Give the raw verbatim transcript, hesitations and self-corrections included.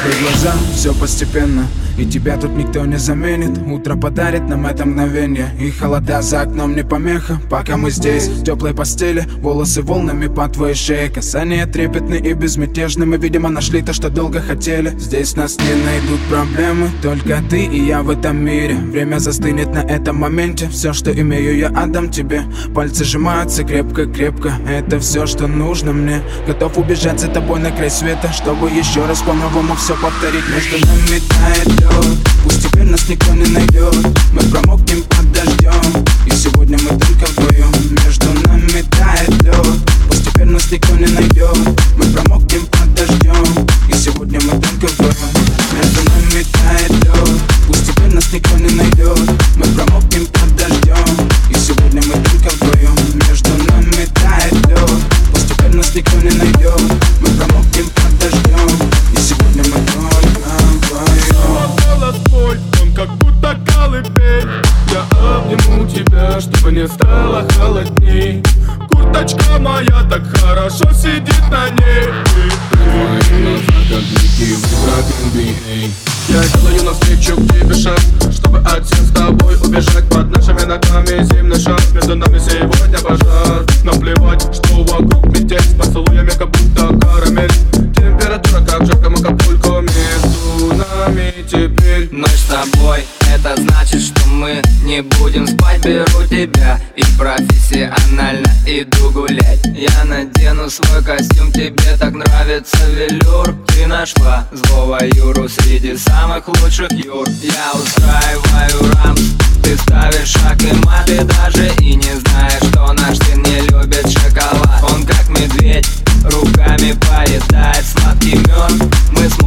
Закрой глаза, все постепенно, и тебя тут никто не заменит. Утро подарит нам это мгновение, и холода за окном не помеха. Пока мы здесь, в теплой постели, волосы волнами по твоей шее. Касания трепетны и безмятежны, мы, видимо, нашли то, что долго хотели. Здесь нас не найдут проблемы, только ты и я в этом мире. Время застынет на этом моменте, все, что имею, я отдам тебе. Пальцы сжимаются крепко-крепко, это все, что нужно мне. Готов убежать за тобой на край света, чтобы еще раз по-новому все повторить. Между нами тает лед, пусть теперь нас никто не найдет. Мы промокнем под дождем, и сегодня мы только вдвоем. Между нами тает лед, пусть теперь нас никто не найдет. Мы промокнем под дождем, и сегодня мы только вдвоем. Между нами тает лед, пусть теперь нас никто не найдет. Мы промокнем под дождем, и сегодня мы только вдвоем. Между нами тает лед, пусть теперь нас никто не найдет. Мы промокнем под дождем, и сегодня мы только вдвоем. Голос твой, он как будто колыбель. Я обниму тебя, чтобы не стало холодней. Курточка моя так хорошо сидит на ней. Твои глаза как дикий в эн би эй. Я делаю навстречу к тебе шаг, чтобы от всех с тобой убежать. Под нашими ногами зимний шаг, между нами сегодня пожар. Наплевать, что вокруг метель, с поцелуями как будто карамель. Температура как жарко, мы Акапулько, между нами теперь. Ночь с тобой, это значит, что мы не будем спать. Беру тебя и профессионально иду гулять. Я надену свой костюм, тебе так нравится велюр. Ты нашла злого Юру среди самых лучших Юр. Я устраиваю рамс, ты ставишь шаг и мат. Ты даже и не знаешь, что наш сын не любит шоколад. Он как медведь, руками поедает сладкий мед. Мы с